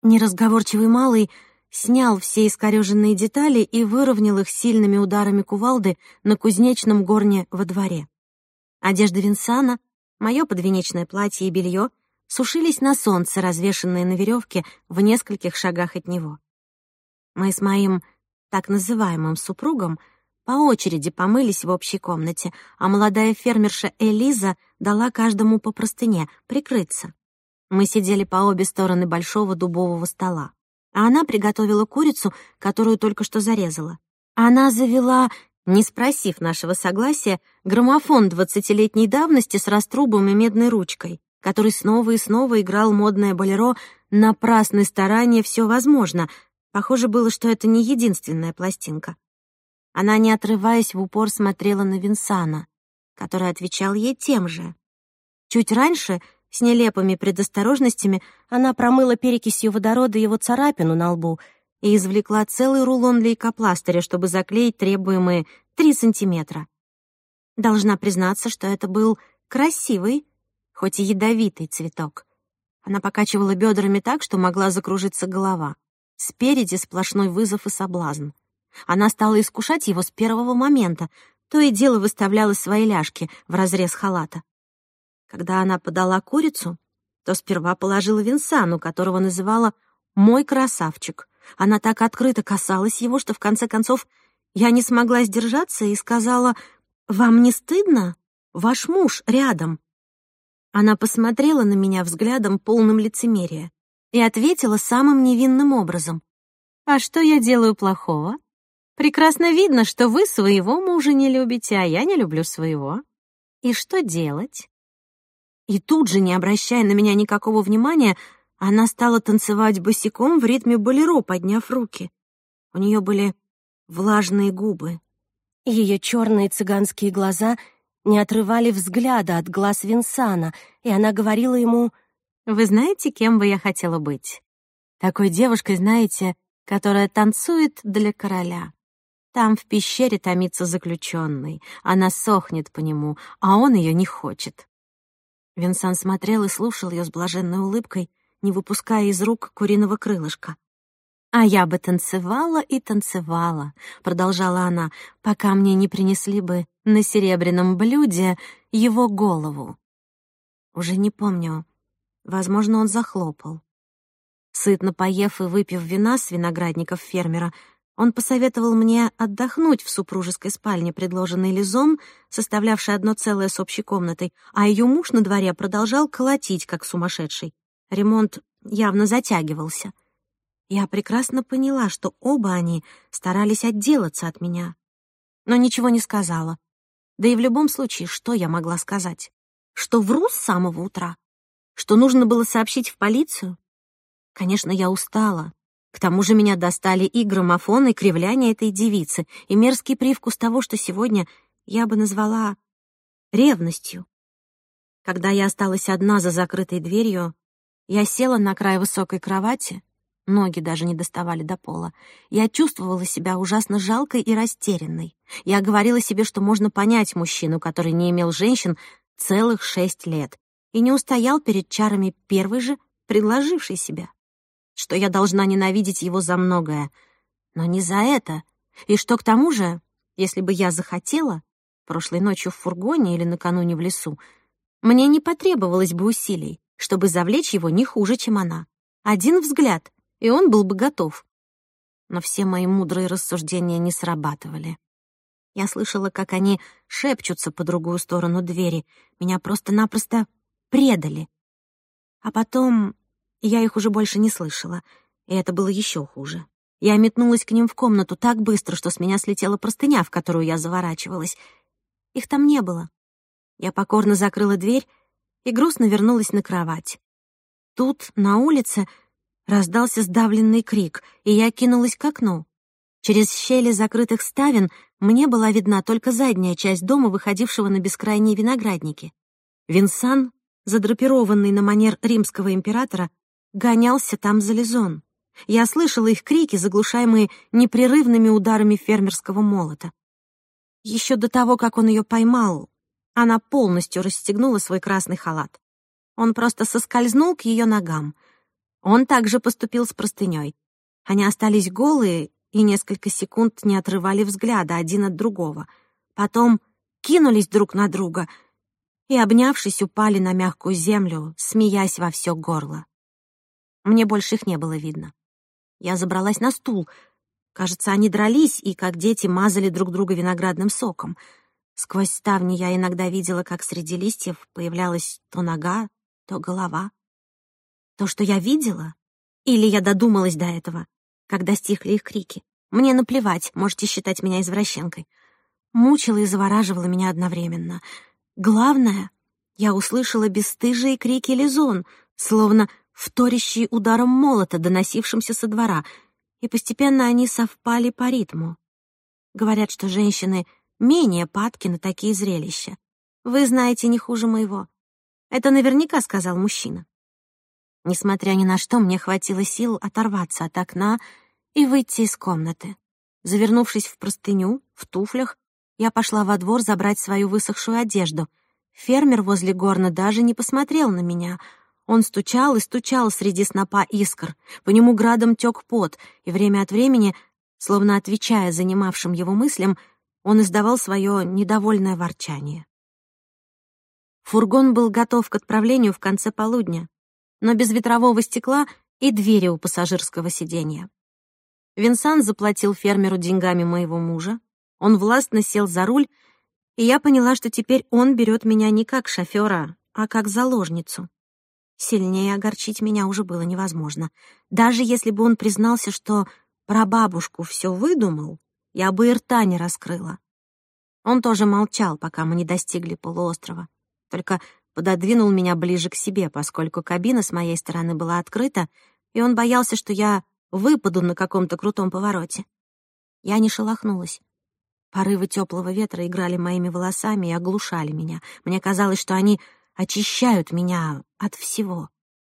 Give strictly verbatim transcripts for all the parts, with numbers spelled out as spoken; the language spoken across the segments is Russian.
Неразговорчивый малый снял все искорёженные детали и выровнял их сильными ударами кувалды на кузнечном горне во дворе. Одежда Винсана, моё подвенечное платье и белье сушились на солнце, развешанные на веревке в нескольких шагах от него. Мы с моим так называемым супругом по очереди помылись в общей комнате, а молодая фермерша Элиза дала каждому по простыне прикрыться. Мы сидели по обе стороны большого дубового стола, а она приготовила курицу, которую только что зарезала. Она завела, не спросив нашего согласия, граммофон двадцатилетней давности с раструбом и медной ручкой, который снова и снова играл модное болеро «Напрасны старания, все возможно». Похоже было, что это не единственная пластинка. Она, не отрываясь, в упор смотрела на Винсана, который отвечал ей тем же. Чуть раньше, с нелепыми предосторожностями, она промыла перекисью водорода его царапину на лбу и извлекла целый рулон лейкопластыря, чтобы заклеить требуемые три сантиметра. Должна признаться, что это был красивый, хоть и ядовитый цветок. Она покачивала бедрами так, что могла закружиться голова. Спереди сплошной вызов и соблазн. Она стала искушать его с первого момента, то и дело выставляла свои ляжки в разрез халата. Когда она подала курицу, то сперва положила Винсану, которого называла «мой красавчик». Она так открыто касалась его, что в конце концов я не смогла сдержаться и сказала: «Вам не стыдно? Ваш муж рядом». Она посмотрела на меня взглядом, полным лицемерия, и ответила самым невинным образом: «А что я делаю плохого? Прекрасно видно, что вы своего мужа не любите, а я не люблю своего. И что делать?» И тут же, не обращая на меня никакого внимания, она стала танцевать босиком в ритме болеро, подняв руки. У нее были влажные губы. Ее черные цыганские глаза не отрывали взгляда от глаз Винсана, и она говорила ему: «Вы знаете, кем бы я хотела быть? Такой девушкой, знаете, которая танцует для короля. Там в пещере томится заключенный, она сохнет по нему, а он ее не хочет». Винсан смотрел и слушал ее с блаженной улыбкой, не выпуская из рук куриного крылышка. «А я бы танцевала и танцевала», — продолжала она, «пока мне не принесли бы на серебряном блюде его голову». Уже не помню, возможно, он захлопал. Сытно поев и выпив вина с виноградников фермера, он посоветовал мне отдохнуть в супружеской спальне, предложенной Лизом, составлявшей одно целое с общей комнатой, а ее муж на дворе продолжал колотить, как сумасшедший. Ремонт явно затягивался. Я прекрасно поняла, что оба они старались отделаться от меня, но ничего не сказала. Да и в любом случае, что я могла сказать? Что вру с самого утра? Что нужно было сообщить в полицию? Конечно, я устала. К тому же меня достали и граммофон, и кривляние этой девицы, и мерзкий привкус того, что сегодня я бы назвала ревностью. Когда я осталась одна за закрытой дверью, я села на край высокой кровати, ноги даже не доставали до пола. Я чувствовала себя ужасно жалкой и растерянной. Я говорила себе, что можно понять мужчину, который не имел женщин целых шесть лет и не устоял перед чарами первой же, предложившей себя. Что я должна ненавидеть его за многое, но не за это, и что к тому же, если бы я захотела, прошлой ночью в фургоне или накануне в лесу, мне не потребовалось бы усилий, чтобы завлечь его не хуже, чем она. Один взгляд, и он был бы готов. Но все мои мудрые рассуждения не срабатывали. Я слышала, как они шепчутся по другую сторону двери. Меня просто-напросто предали. А потом я их уже больше не слышала, и это было еще хуже. Я метнулась к ним в комнату так быстро, что с меня слетела простыня, в которую я заворачивалась. Их там не было. Я покорно закрыла дверь и грустно вернулась на кровать. Тут, на улице, раздался сдавленный крик, и я кинулась к окну. Через щели закрытых ставен мне была видна только задняя часть дома, выходившего на бескрайние виноградники. Винсан, задрапированный на манер римского императора, гонялся там за Лизон. Я слышала их крики, заглушаемые непрерывными ударами фермерского молота. Еще до того, как он ее поймал, она полностью расстегнула свой красный халат. Он просто соскользнул к ее ногам. Он также поступил с простыней. Они остались голые и несколько секунд не отрывали взгляда один от другого. Потом кинулись друг на друга и, обнявшись, упали на мягкую землю, смеясь во все горло. Мне больше их не было видно. Я забралась на стул. Кажется, они дрались и, как дети, мазали друг друга виноградным соком. Сквозь ставни я иногда видела, как среди листьев появлялась то нога, то голова. То, что я видела? Или я додумалась до этого, когда стихли их крики? Мне наплевать, можете считать меня извращенкой. Мучила и завораживала меня одновременно. Главное, я услышала бесстыжие крики Лизон, словно вторящие ударом молота, доносившимся со двора, и постепенно они совпали по ритму. Говорят, что женщины менее падки на такие зрелища. Вы знаете не хуже моего. Это наверняка сказал мужчина. Несмотря ни на что, мне хватило сил оторваться от окна и выйти из комнаты. Завернувшись в простыню, в туфлях, я пошла во двор забрать свою высохшую одежду. Фермер возле горна даже не посмотрел на меня. Он стучал и стучал среди снопа искр. По нему градом тек пот, и время от времени, словно отвечая занимавшим его мыслям, он издавал свое недовольное ворчание. Фургон был готов к отправлению в конце полудня, но без ветрового стекла и двери у пассажирского сиденья. Винсан заплатил фермеру деньгами моего мужа, он властно сел за руль, и я поняла, что теперь он берет меня не как шофера, а как заложницу. Сильнее огорчить меня уже было невозможно. Даже если бы он признался, что про бабушку все выдумал, я бы и рта не раскрыла. Он тоже молчал, пока мы не достигли полуострова, только пододвинул меня ближе к себе, поскольку кабина с моей стороны была открыта, и он боялся, что я выпаду на каком-то крутом повороте. Я не шелохнулась. Порывы теплого ветра играли моими волосами и оглушали меня. Мне казалось, что они очищают меня от всего.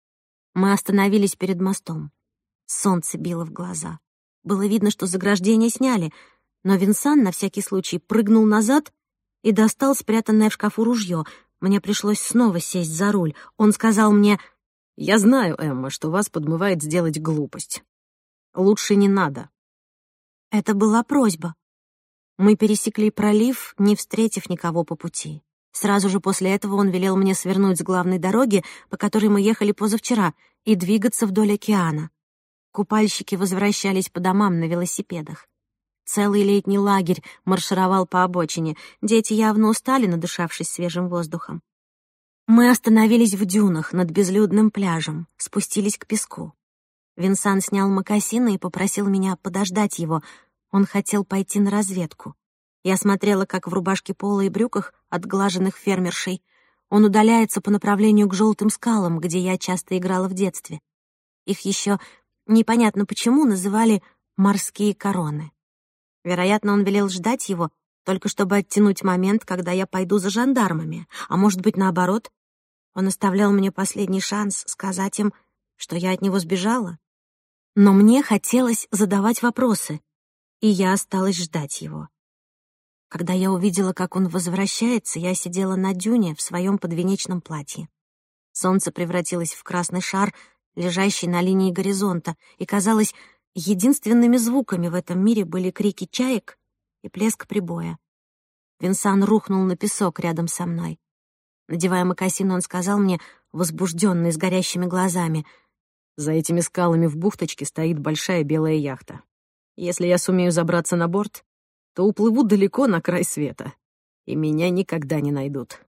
Мы остановились перед мостом. Солнце било в глаза. Было видно, что заграждение сняли, но Винсан на всякий случай прыгнул назад и достал спрятанное в шкафу ружье. Мне пришлось снова сесть за руль. Он сказал мне: «Я знаю, Эмма, что вас подмывает сделать глупость. Лучше не надо». Это была просьба. Мы пересекли пролив, не встретив никого по пути. Сразу же после этого он велел мне свернуть с главной дороги, по которой мы ехали позавчера, и двигаться вдоль океана. Купальщики возвращались по домам на велосипедах. Целый летний лагерь маршировал по обочине. Дети явно устали, надышавшись свежим воздухом. Мы остановились в дюнах над безлюдным пляжем, спустились к песку. Винсан снял мокасины и попросил меня подождать его. Он хотел пойти на разведку. Я смотрела, как в рубашке пола и брюках, отглаженных фермершей, он удаляется по направлению к желтым скалам, где я часто играла в детстве. Их еще непонятно почему называли «морские короны». Вероятно, он велел ждать его, только чтобы оттянуть момент, когда я пойду за жандармами. А может быть, наоборот, он оставлял мне последний шанс сказать им, что я от него сбежала. Но мне хотелось задавать вопросы, и я осталась ждать его. Когда я увидела, как он возвращается, я сидела на дюне в своем подвенечном платье. Солнце превратилось в красный шар, лежащий на линии горизонта, и, казалось, единственными звуками в этом мире были крики чаек и плеск прибоя. Винсан рухнул на песок рядом со мной. Надевая мокасины, он сказал мне, возбужденный, с горящими глазами: «За этими скалами в бухточке стоит большая белая яхта. Если я сумею забраться на борт, то уплыву далеко на край света, и меня никогда не найдут».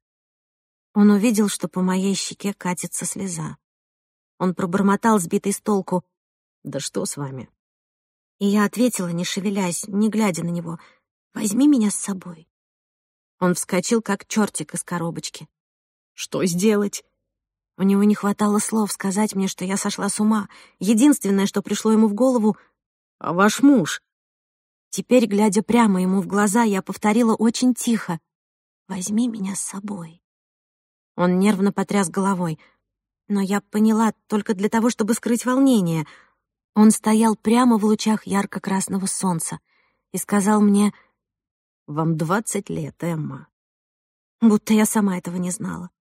Он увидел, что по моей щеке катится слеза. Он пробормотал, сбитый с толку: «Да что с вами?» И я ответила, не шевелясь, не глядя на него: «Возьми меня с собой». Он вскочил, как чертик из коробочки. «Что сделать?» У него не хватало слов сказать мне, что я сошла с ума. Единственное, что пришло ему в голову: «А ваш муж?» Теперь, глядя прямо ему в глаза, я повторила очень тихо: «Возьми меня с собой». Он нервно потряс головой, но я поняла только для того, чтобы скрыть волнение. Он стоял прямо в лучах ярко-красного солнца и сказал мне: «Вам двадцать лет, Эмма». Будто я сама этого не знала.